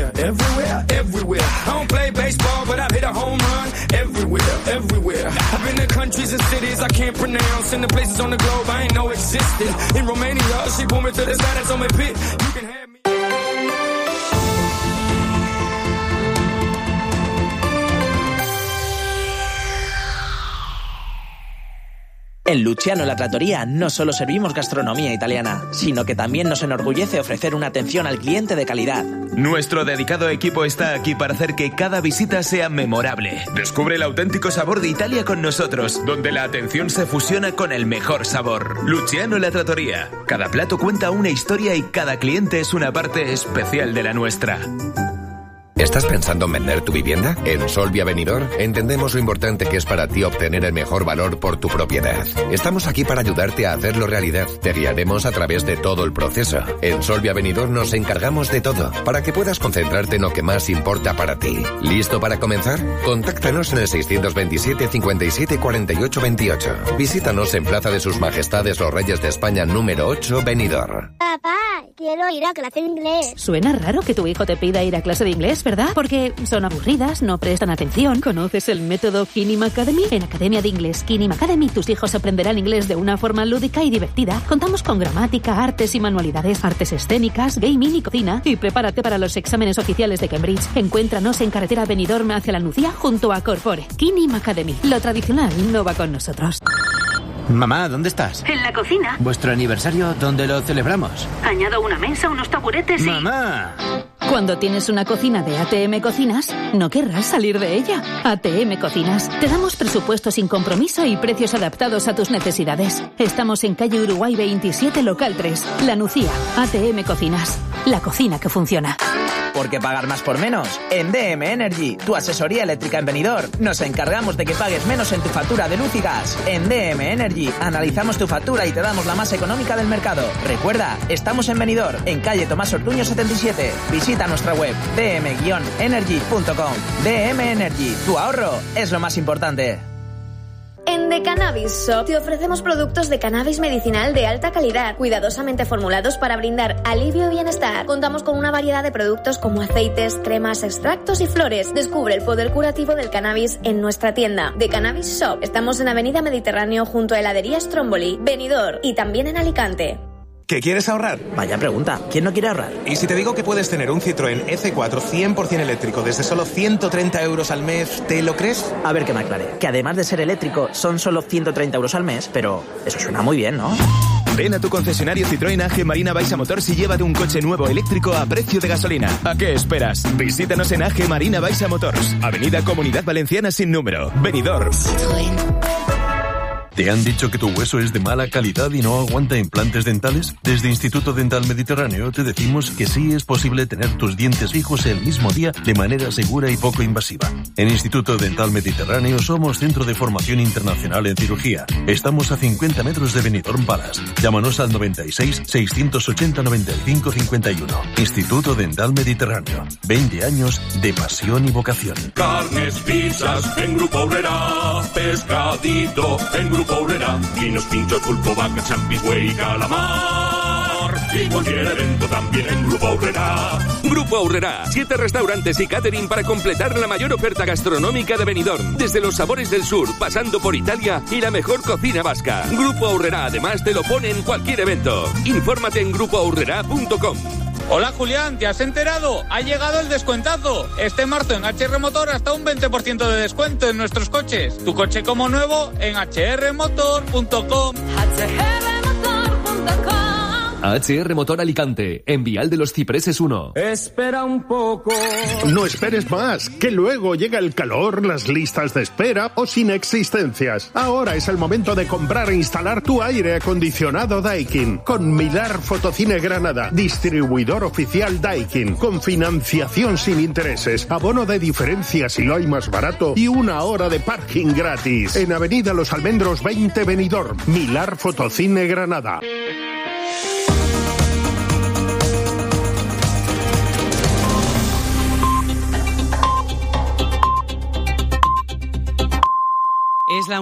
everywhere, everywhere, everywhere. I don't play baseball, but I've hit a home run everywhere, everywhere. I've been to countries and cities I can't pronounce, and the places on the globe I ain't know existed. In Romania, she pulled me to the side and told me, "Pit, you can have me." En Luciano La Trattoria no solo servimos gastronomía italiana, sino que también nos enorgullece ofrecer una atención al cliente de calidad. Nuestro dedicado equipo está aquí para hacer que cada visita sea memorable. Descubre el auténtico sabor de Italia con nosotros, donde la atención se fusiona con el mejor sabor. Luciano La Trattoria. Cada plato cuenta una historia y cada cliente es una parte especial de la nuestra. ¿Estás pensando en vender tu vivienda? En Solvia Benidorm entendemos lo importante que es para ti obtener el mejor valor por tu propiedad. Estamos aquí para ayudarte a hacerlo realidad. Te guiaremos a través de todo el proceso. En Solvia Benidorm nos encargamos de todo, para que puedas concentrarte en lo que más importa para ti. ¿Listo para comenzar? Contáctanos en el 627 57 48 28. Visítanos en Plaza de Sus Majestades los Reyes de España número 8, Benidorm. Papá, quiero ir a clase de inglés. Suena raro que tu hijo te pida ir a clase de inglés, ¿verdad? Porque son aburridas, no prestan atención. ¿Conoces el método Kinim Academy? En Academia de Inglés Kinim Academy tus hijos aprenderán inglés de una forma lúdica y divertida. Contamos con gramática, artes y manualidades, artes escénicas, gaming y cocina. Y prepárate para los exámenes oficiales de Cambridge. Encuéntranos en carretera Benidorm hacia la Nucía junto a Corpore. Kinim Academy. Lo tradicional no va con nosotros. Mamá, ¿dónde estás? En la cocina. ¿Vuestro aniversario dónde lo celebramos? Añado una mesa, unos taburetes y... ¡Mamá! Cuando tienes una cocina de ATM Cocinas, no querrás salir de ella. ATM Cocinas. Te damos presupuesto sin compromiso y precios adaptados a tus necesidades. Estamos en calle Uruguay 27, local 3, La Nucía. ATM Cocinas. La cocina que funciona. ¿Por qué pagar más por menos? En DM Energy, tu asesoría eléctrica en Benidorm, nos encargamos de que pagues menos en tu factura de luz y gas. En DM Energy, analizamos tu factura y te damos la más económica del mercado. Recuerda, estamos en Benidorm, en calle Tomás Ortuño 77. Visita nuestra web, dm-energy.com. DM Energy, tu ahorro es lo más importante. En The Cannabis Shop te ofrecemos productos de cannabis medicinal de alta calidad, cuidadosamente formulados para brindar alivio y bienestar. Contamos con una variedad de productos como aceites, cremas, extractos y flores. Descubre el poder curativo del cannabis en nuestra tienda. The Cannabis Shop. Estamos en Avenida Mediterráneo junto a heladería Stromboli, Benidorm y también en Alicante. ¿Qué quieres ahorrar? Vaya pregunta, ¿quién no quiere ahorrar? ¿Y si te digo que puedes tener un Citroën C4 100% eléctrico desde solo 130 euros al mes, ¿te lo crees? A ver que me aclare, que además de ser eléctrico son solo 130 euros al mes, pero eso suena muy bien, ¿no? Ven a tu concesionario Citroën AG Marina Baixa Motors y llévate un coche nuevo eléctrico a precio de gasolina. ¿A qué esperas? Visítanos en AG Marina Baixa Motors, Avenida Comunidad Valenciana sin número, Benidorm. ¿Te han dicho que tu hueso es de mala calidad y no aguanta implantes dentales? Desde Instituto Dental Mediterráneo te decimos que sí es posible tener tus dientes fijos el mismo día de manera segura y poco invasiva. En Instituto Dental Mediterráneo somos centro de formación internacional en cirugía. Estamos a 50 metros de Benidorm Palace. Llámanos al 96 680 95 51. Instituto Dental Mediterráneo. 20 años de pasión y vocación. Carnes, pizzas en Grupo Aurrera. Pescadito en Grupo Aurrera, vinos, pinchos, pulpo, vaca, champis, güey, calamar. Y cualquier evento también en Grupo Aurrera. Grupo Aurrera, 7 restaurantes y catering para completar la mayor oferta gastronómica de Benidorm. Desde los sabores del sur, pasando por Italia y la mejor cocina vasca. Grupo Aurrera además te lo pone en cualquier evento. Infórmate en grupoaurrera.com. Hola Julián, ¿te has enterado? Ha llegado el descuentazo. Este marzo en HR Motor hasta un 20% de descuento en nuestros coches. Tu coche como nuevo en hrmotor.com. HR Motor Alicante, en Vial de los Cipreses 1. Espera un poco. No esperes más, que luego llega el calor, las listas de espera o sin existencias. Ahora es el momento de comprar e instalar tu aire acondicionado Daikin. Con Milar Fotocine Granada, distribuidor oficial Daikin. Con financiación sin intereses, abono de diferencia si lo hay más barato y 1 hora de parking gratis. En Avenida Los Almendros 20 Benidorm, Milar Fotocine Granada.